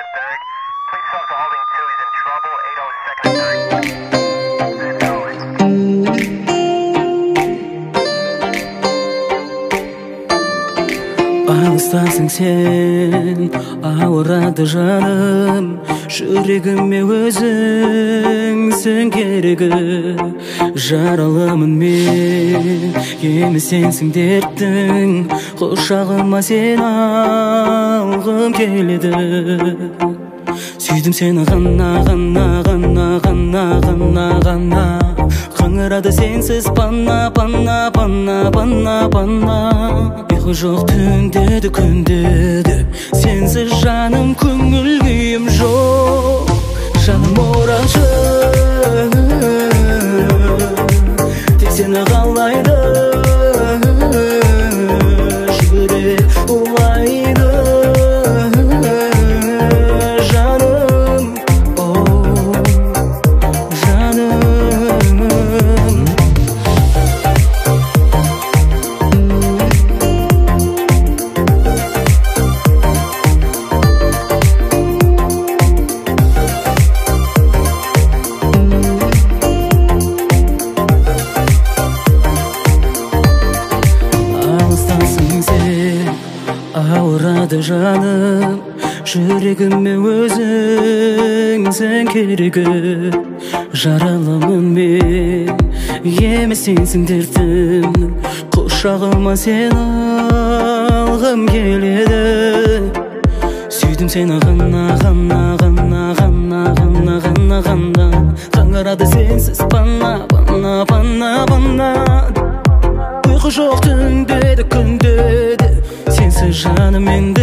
Alыстасың сен, ауырады жаным, жүрегіме өзіңсің керегі. Жаралымын мен, емі сенсің дерттің, құшағыма сен алғым келеді. Сүйдім сені ғана, ғана, ғана, ғана, ғана, ғана. Қыңырады сенсіз пана, пана, пана, пана, пана. Ұйқы жоқ түндеді, күндеді, сенсіз жаным көңіл күйім жоқ. Жаным орашы, тек сені қалайды, жүрек улайды. Ауырады жаным, жүрегіме өзіңсің керегі. Жаралымын мен, емі сенсің дертім, құшағыма сен алғым келеді. Сүйдім сені ғана, ғана, ғана, ғана, ғана, ғана, ғана. Қаңырады сенсіз пана, пана, пана, пана. Ұйқы жоқ түндеді, күндеді, сенсіз жаным енді